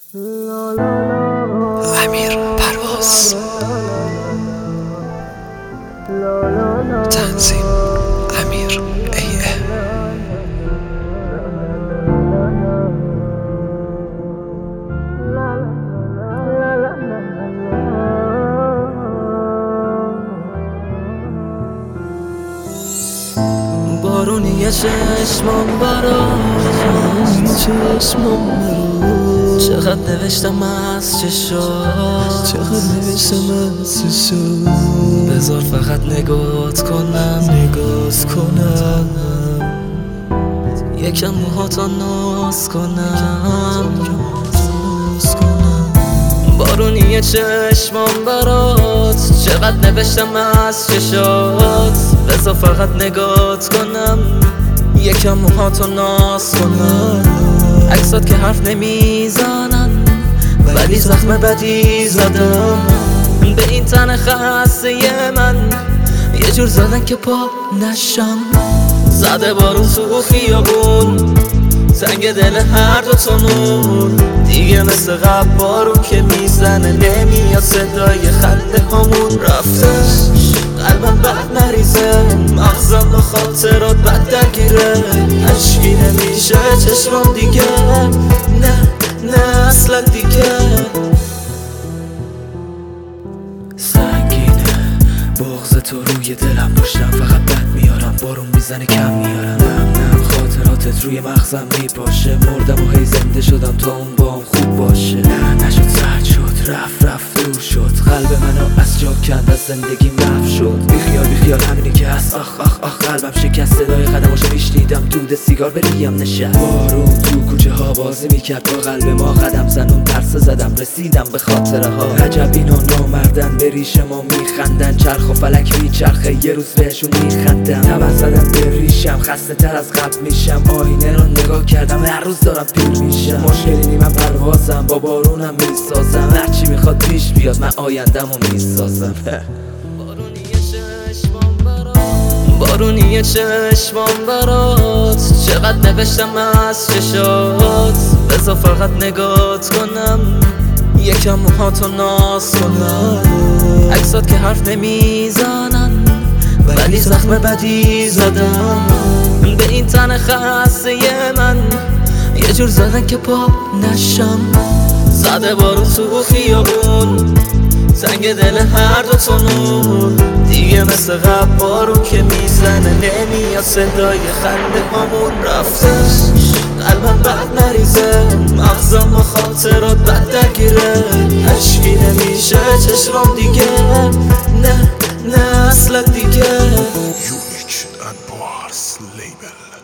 امیر پرواز، تنظیم امیر AM. بارونی چشمام برات، چقدر نوشتم از چشات، بذار فقط نگات کنم، یکم موهاتا ناز کنم. بارونی چشمام برات، چقدر نوشتم از چشات، بذار فقط نگات کنم، یکم موهاتو ناز کنم. عکسات که حرف نمیزنن ولی زخم بدی زدم به این تن خسته من، یه جور زدن که پا نشم. زده بارون تو خیابون، تنگ دل هر دو تا نور، دیگه مثل قبل بارون که میزنه نمیاد صدای خنده همون. رفته قلبم بد نریزه، مغزم با خاطرات بد درگیره، عشقی نمیشه چشمم دیگه، نه اصلا دیگه. سنگینه بغض تو روی دلم، پشتم فقط بد میارم، بارون میزنه کم میارم. نم خاطراتت روی مغزم میپاشه، مردم و هی زنده شدم تا اون بام خوب باشه. نه نشد سرد شد، رفت دور شد، قلب منو از جا کند، از زندگی محو شد. بیخیال همینی که هست، آخ قلبم شکست، صدای قدماشو میشنیدم، دود سیگار به ریم نشست. بارون تو کوچه ها بازی میکرد با قلب ما، قدم زنون ترس زدم، رسیدم به خاطره ها. عجب اینا نامردن، به ریش ما میخندن، چرخ و فلک میچرخه، یه روز بهشون میخندم. تبر زدم به ریشم، خسته تر از قبل میشم، آینه رو نگاه کردم هر روز دارم پیر میشم. مشکلی نی من پروازم، با بارونم میسازم، هرچی میخواد پیش بیاد من آیندمو میسازم. بارونی چشمام برات، چقدر نوشتم از چشات، بذار فقط نگات کنم، یکم موهاتو ناز کنم. عکسات که حرف نمیزنن ولی زخم بدی زدم به این تن خسته من، یه جور زدن که پا نشم. زده بارون تو خیابون، تنگ دل هر دو تا نور، دیگه مثل قبل بارون که میزنه نمیاد صدای خنده همون. رفته قلبم بد نریزه، مغزم با خاطرات بد درگیره، عشقی نمیشه چشمام دیگه، نه اصلا دیگه. Unique and Bars Label.